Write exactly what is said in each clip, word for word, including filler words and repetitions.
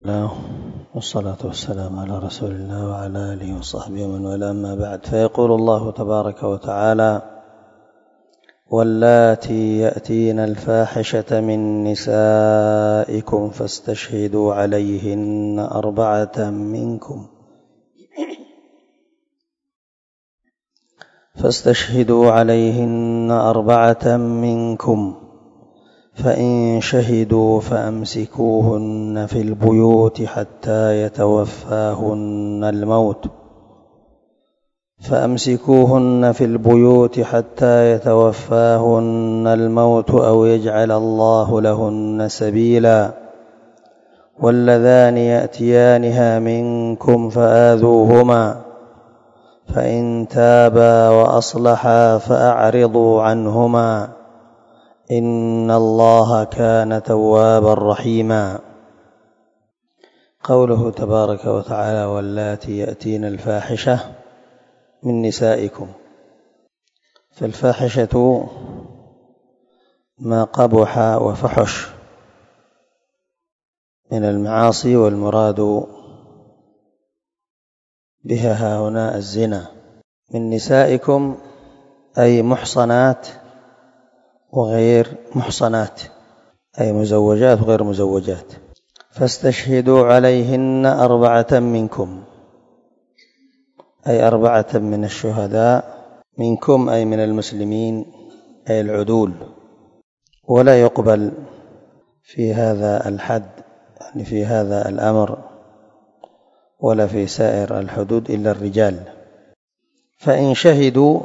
والصلاة والسلام على رسول الله وعلى آله وصحبه ومن والاه، أما بعد. فيقول الله تبارك وتعالى: واللاتي يأتين الفاحشة من نسائكم فاستشهدوا عليهن أربعة منكم فاستشهدوا عليهن أربعة منكم فإن شهدوا فأمسكوهن في البيوت حتى يتوفاهن الموت فأمسكوهن في البيوت حتى يتوفاهن الموت أو يجعل الله لهن سبيلا. واللذان يأتيانها منكم فآذوهما فإن تابا وأصلحا فأعرضوا عنهما إن الله كان توابا رحيما. قوله تبارك وتعالى: واللاتي يأتين الفاحشة من نسائكم، فالفاحشة ما قبح وفحش من المعاصي، والمراد بها هنا الزنا. من نسائكم أي محصنات وغير محصنات، أي مزوجات وغير مزوجات. فاستشهدوا عليهن أربعة منكم، أي أربعة من الشهداء، منكم أي من المسلمين، أي العدول. ولا يقبل في هذا الحد، يعني في هذا الأمر ولا في سائر الحدود، إلا الرجال. فإن شهدوا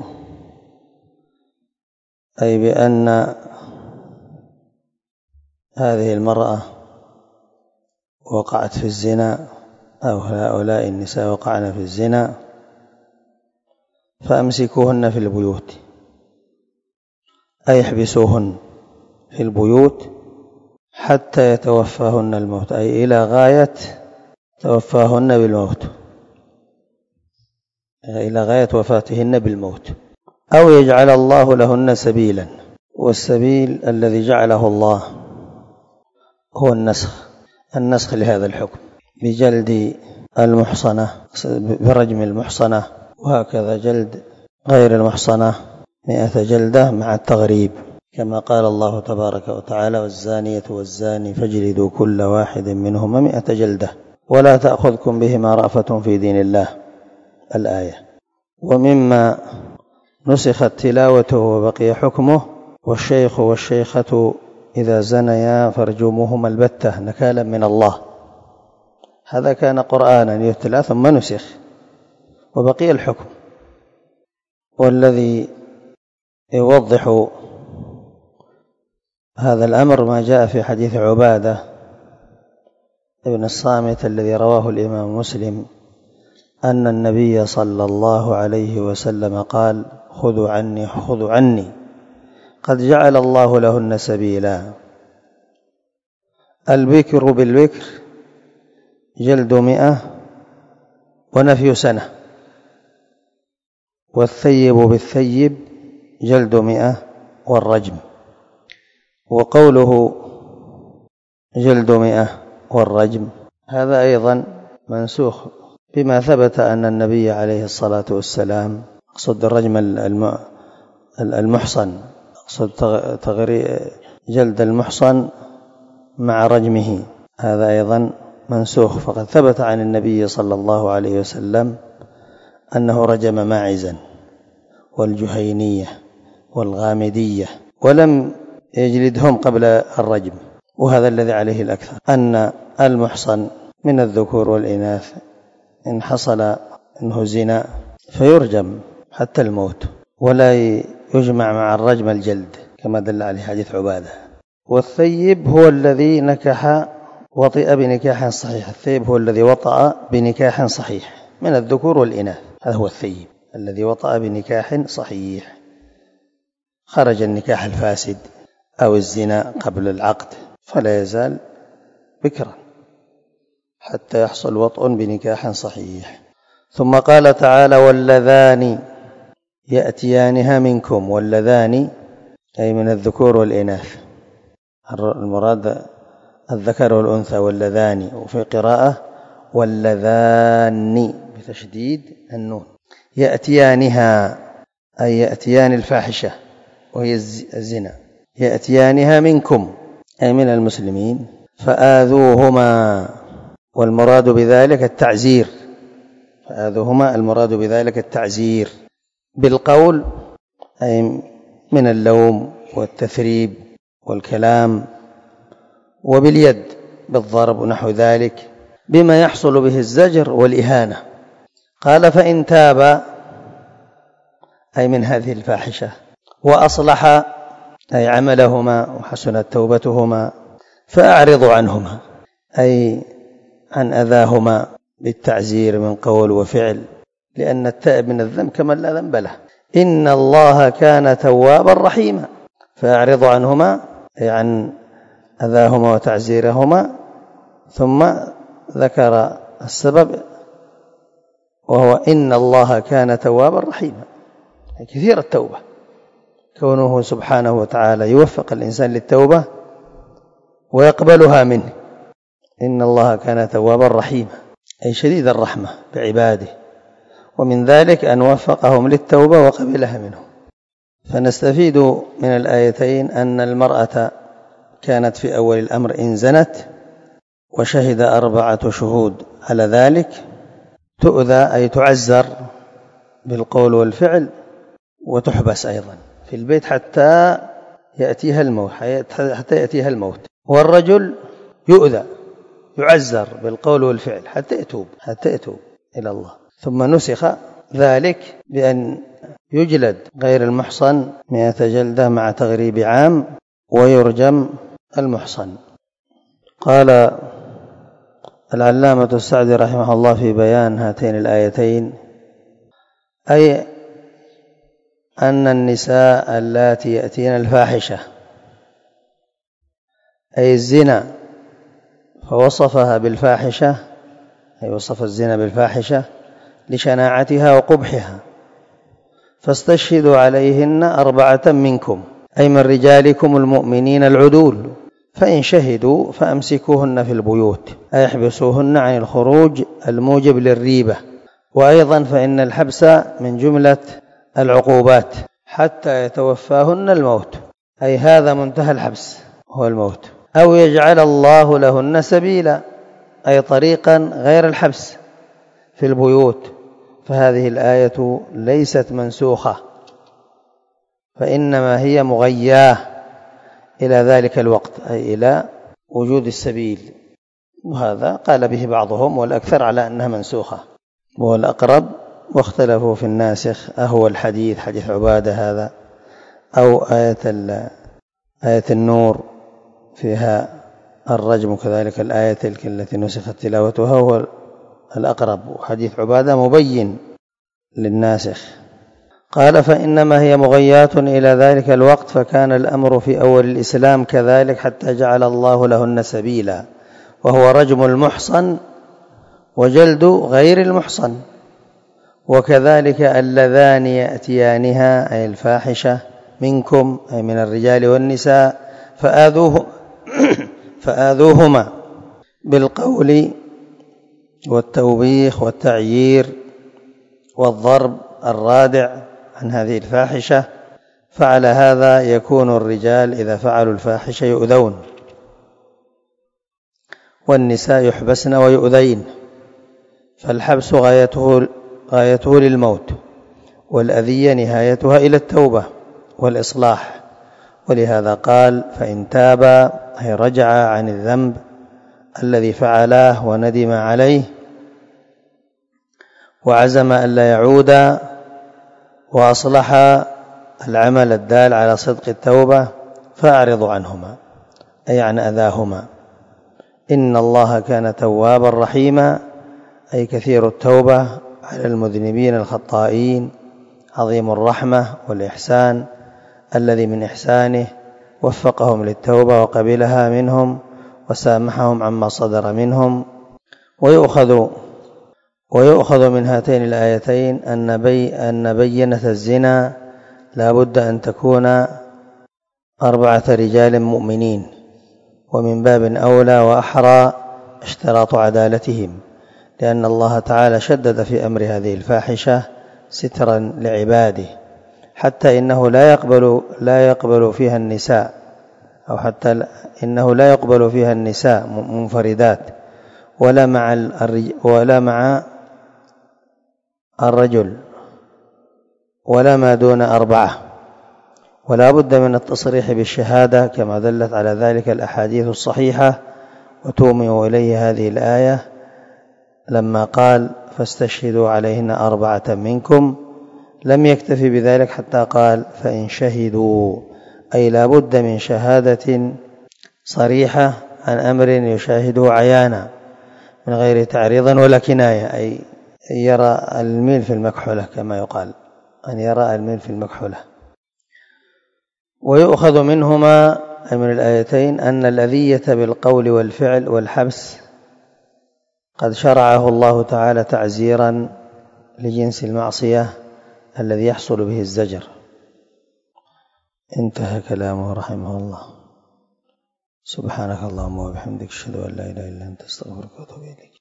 أي بأن هذه المرأة وقعت في الزنا، أو هؤلاء النساء وقعن في الزنا، فأمسكوهن في البيوت، أي احبسوهن في البيوت حتى يتوفاهن الموت، أي إلى غاية توفاهن بالموت، إلى غاية وفاتهن بالموت، أو يجعل الله لهن سبيلا. والسبيل الذي جعله الله هو النسخ، النسخ لهذا الحكم بجلد المحصنة، برجم المحصنة، وهكذا جلد غير المحصنة مئة جلدة مع التغريب، كما قال الله تبارك وتعالى: والزانية والزاني فاجلدوا كل واحد منهما مئة جلدة ولا تأخذكم بهما رأفة في دين الله، الآية. ومما نسخت تلاوته وبقي حكمه: والشيخ والشيخة إذا زنيا فارجموهما البتة نكالا من الله. هذا كان قرآنا يتلى ثم نسخ وبقي الحكم. والذي يوضح هذا الأمر ما جاء في حديث عبادة ابن الصامت الذي رواه الإمام مسلم، أن النبي صلى الله عليه وسلم قال: خذوا عني خذوا عني قد جعل الله لهن سبيلا. البكر بالبكر جلد مئة ونفي سنة، والثيب بالثيب جلد مئة والرجم. وقوله جلد مئة والرجم هذا أيضا منسوخ بما ثبت أن النبي عليه الصلاة والسلام، أقصد الرجم المحصن، أقصد جلد المحصن مع رجمه، هذا أيضا منسوخ. فقد ثبت عن النبي صلى الله عليه وسلم أنه رجم ماعزا والجهينية والغامدية ولم يجلدهم قبل الرجم. وهذا الذي عليه الأكثر، أن المحصن من الذكور والإناث إن حصل إنه زنا فيرجم حتى الموت، ولا يجمع مع الرجم الجلد كما دل عليه حديث عبادة. والثيب هو الذي نكح وطئ بنكاح صحيح، الثيب هو الذي وطأ بنكاح صحيح من الذكور والإناث، هذا هو الثيب الذي وطأ بنكاح صحيح، خرج النكاح الفاسد أو الزنا قبل العقد فلا يزال بكرا حتى يحصل وطء بنكاح صحيح. ثم قال تعالى: واللذان يأتيانها منكم. واللذان أي من الذكور والإناث، المراد الذكر والأنثى واللذان، وفي قراءة واللذان بتشديد النون. يأتيانها أي يأتيان الفاحشة وهي الزنا، يأتيانها منكم أي من المسلمين فآذوهما، والمراد بذلك التعزير، فآذوهما المراد بذلك التعزير بالقول أي من اللوم والتثريب والكلام، وباليد بالضرب ونحو ذلك، بما يحصل به الزجر والإهانة. قال فإن تابا أي من هذه الفاحشة وأصلح أي عملهما وحسنت توبتهما فأعرضوا عنهما أي عن أذاهما بالتعزير من قول وفعل، لأن التائب من الذنب كمن لا ذنب له. إن الله كان توابا رحيما، فأعرضوا عنهما أي عن أذاهما وتعزيرهما، ثم ذكر السبب وهو إن الله كان توابا رحيما، كثير التوبة، كونه سبحانه وتعالى يوفق الإنسان للتوبة ويقبلها منه. إن الله كان توابا رحيما أي شديد الرحمة بعباده، ومن ذلك أن وفقهم للتوبة وقبلها منهم. فنستفيد من الآيتين أن المرأة كانت في أول الأمر إن زنت وشهد أربعة شهود على ذلك تؤذى أي تعزر بالقول والفعل، وتحبس أيضا في البيت حتى يأتيها الموت حتى يأتيها الموت. والرجل يؤذى يعزر بالقول والفعل حتى يتوب حتى يتوب إلى الله. ثم نسخ ذلك بأن يجلد غير المحصن مئة جلدة مع تغريب عام، ويرجم المحصن. قال العلامة السعدي رحمه الله في بيان هاتين الآيتين أي أن النساء اللاتي يأتين الفاحشة أي الزنا فوصفها بالفاحشة، أي وصف الزنا بالفاحشة لشناعتها وقبحها، فاستشهدوا عليهن أربعة منكم أي من رجالكم المؤمنين العدول، فإن شهدوا فأمسكوهن في البيوت أي احبسوهن عن الخروج الموجب للريبة. وأيضا فإن الحبس من جملة العقوبات حتى يتوفاهن الموت، أي هذا منتهى الحبس هو الموت، أو يجعل الله لهن سبيلا أي طريقا غير الحبس في البيوت. فهذه الآية ليست منسوخة، فإنما هي مغياه إلى ذلك الوقت أي إلى وجود السبيل، وهذا قال به بعضهم والأكثر على أنها منسوخة وهو الأقرب، واختلفوا في الناسخ أهو الحديث حديث عبادة هذا أو آية آية النور فيها الرجم، كذلك الآية تلك التي نسخت تلاوتها هو الأقرب، وحديث عبادة مبين للناسخ. قال فإنما هي مغيات إلى ذلك الوقت، فكان الأمر في أول الإسلام كذلك حتى جعل الله لهن سبيلا، وهو رجم المحصن وجلد غير المحصن. وكذلك اللذان يأتيانها أي الفاحشة منكم أي من الرجال والنساء فآذوه فآذوهما بالقول والتوبيخ والتعيير والضرب الرادع عن هذه الفاحشة. فعلى هذا يكون الرجال إذا فعلوا الفاحشة يؤذون، والنساء يحبسن ويؤذين، فالحبس غايته, غايته للموت، والأذية نهايتها إلى التوبة والإصلاح. ولهذا قال فإن تابا أي رجع عن الذنب الذي فعلاه وندم عليه وعزم ألا يعود، وأصلح العمل الدال على صدق التوبة، فأعرضوا عنهما أي عن أذاهما. إن الله كان توابا رحيما أي كثير التوبة على المذنبين الخطائين، عظيم الرحمة والإحسان الذي من إحسانه وفقهم للتوبة وقبلها منهم وسامحهم عما صدر منهم. ويؤخذ ويؤخذ من هاتين الآيتين أن, بي أن بينة الزنا لا بد أن تكون أربعة رجال مؤمنين، ومن باب أولى وأحرى اشتراط عدالتهم، لأن الله تعالى شدد في أمر هذه الفاحشة سترا لعباده، حتى إنه لا يقبل لا يقبل فيها النساء، أو حتى إنه لا يقبل فيها النساء منفردات ولا مع ولا مع الرجل ولا ما دون أربعة، ولا بد من التصريح بالشهادة كما دلت على ذلك الأحاديث الصحيحة، وتؤمن إليه هذه الآية لما قال فاستشهدوا عليهن أربعة منكم. لم يكتفي بذلك حتى قال فإن شهدوا، أي لا بد من شهادة صريحة عن أمر يشاهده عيانا من غير تعريض ولا كناية، أي يرى الميل في المكحلة كما يقال، أن يرى الميل في المكحلة. ويؤخذ منهما من الآيتين أن الأذية بالقول والفعل والحبس قد شرعه الله تعالى تعزيرا لجنس المعصية الذي يحصل به الزجر. انتهى كلامه رحمه الله. سبحانك اللهم وبحمدك، اشهد ان لا اله الا انت، استغفرك واتوب اليك.